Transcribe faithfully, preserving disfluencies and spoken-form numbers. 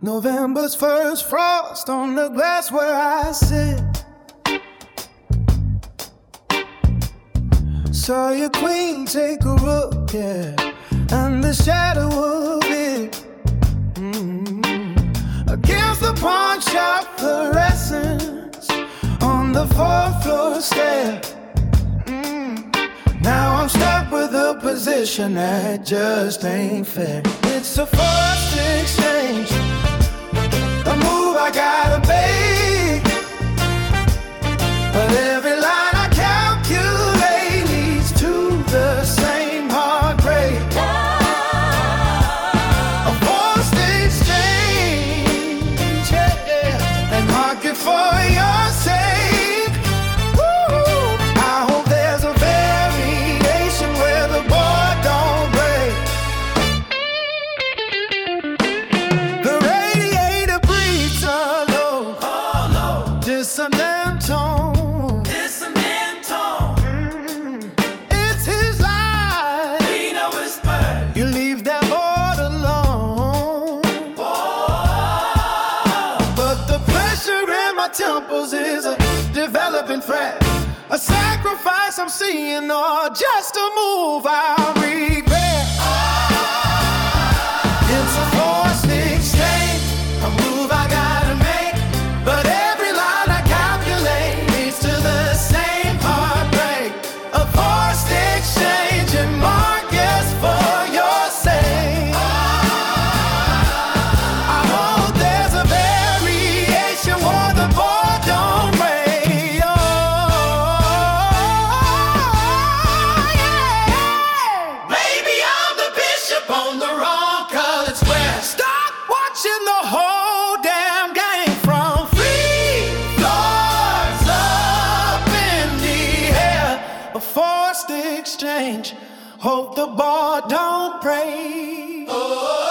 November's first frost on the grass where I sit. Saw your queen take a rook, yeah, and the shadow of it mm-hmm. against the pawn shop fluorescence on the fourth floor stair. Mm. Now I'm stuck with a position that just ain't fair. It's a forced exchange, a move I gotta make, but every line I calculate leads to the same heartbreak. A forced exchange, yeah, and market for your sake. Woo. I hope there's a variation where the board don't break. The radiator breathes a low, oh, low. Dissonant tone. Dissonant tone. Mm. It's his life. We know it's bad. You leave that board alone. Oh. But the pressure in my temples is a developing threat. A sacrifice I'm seeing, or just a move I regret. It's a forced exchange, a move I gotta make, but every line I calculate leads to the same heartbreak. A forced exchange and markets for your sake. I hope there's a variation where the board don't break. Oh, yeah. Maybe I'm the bishop on the wrong colored square. Stop watching the whole damn game from free floors up in the air. A forced exchange, hope the board don't break. Oh.